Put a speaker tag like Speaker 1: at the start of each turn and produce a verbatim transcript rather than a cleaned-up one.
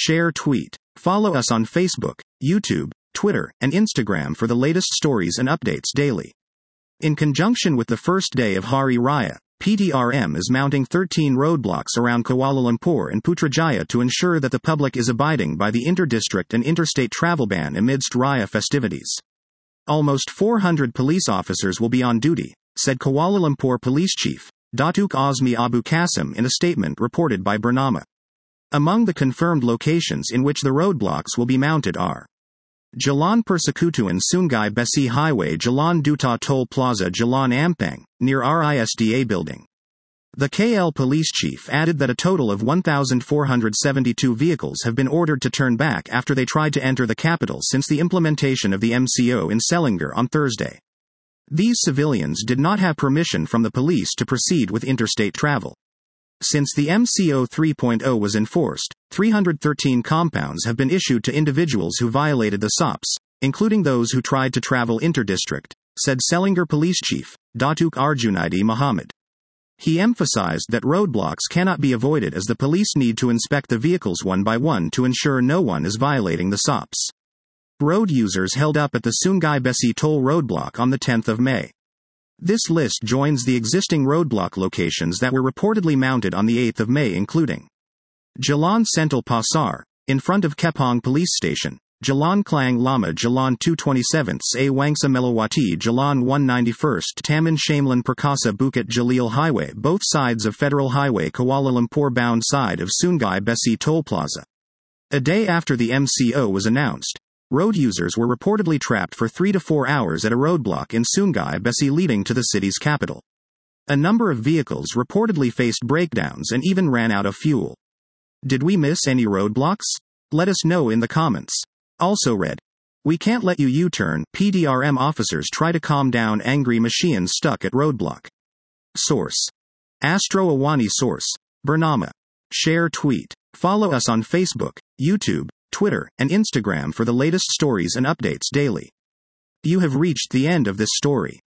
Speaker 1: share, tweet. Follow us on Facebook, YouTube, Twitter, and Instagram for the latest stories and updates daily. In conjunction with the first day of Hari Raya, P D R M is mounting thirteen roadblocks around Kuala Lumpur and Putrajaya to ensure that the public is abiding by the inter-district and interstate travel ban amidst Raya festivities. Almost four hundred police officers will be on duty, said Kuala Lumpur Police Chief, Datuk Azmi Abu Qasim in a statement reported by Bernama. Among the confirmed locations in which the roadblocks will be mounted are Jalan Persekutuan Sungai Besi Highway, Jalan Duta Toll Plaza, Jalan Ampang, near R I S D A building. The K L police chief added that a total of one thousand four hundred seventy-two vehicles have been ordered to turn back after they tried to enter the capital since the implementation of the M C O in Selangor on Thursday. These civilians did not have permission from the police to proceed with interstate travel. Since the M C O three point oh was enforced, three hundred thirteen compounds have been issued to individuals who violated the S O Ps, including those who tried to travel interdistrict, said Selangor Police Chief, Datuk Arjunaidi Muhammad. He emphasized that roadblocks cannot be avoided as the police need to inspect the vehicles one by one to ensure no one is violating the S O Ps. Road users held up at the Sungai Besi toll roadblock on the tenth of May. This list joins the existing roadblock locations that were reportedly mounted on the eighth of May, including Jalan Sentul Pasar, in front of Kepong Police Station, Jalan Klang Lama, Jalan two twenty-seventh A Wangsa Melawati, Jalan one ninety-first Taman Shamlan Perkasa, Bukit Jalil Highway, both sides of Federal Highway, Kuala Lumpur bound side of Sungai Besi Toll Plaza. A day after the M C O was announced, road users were reportedly trapped for three to four hours at a roadblock in Sungai Besi leading to the city's capital. A number of vehicles reportedly faced breakdowns and even ran out of fuel. Did we miss any roadblocks? Let us know in the comments. Also read, we can't let you U-turn, P D R M officers try to calm down angry machines stuck at roadblock. Source: Astro Awani. Source: Bernama. Share, tweet. Follow us on Facebook, YouTube, Twitter, and Instagram for the latest stories and updates daily. You have reached the end of this story.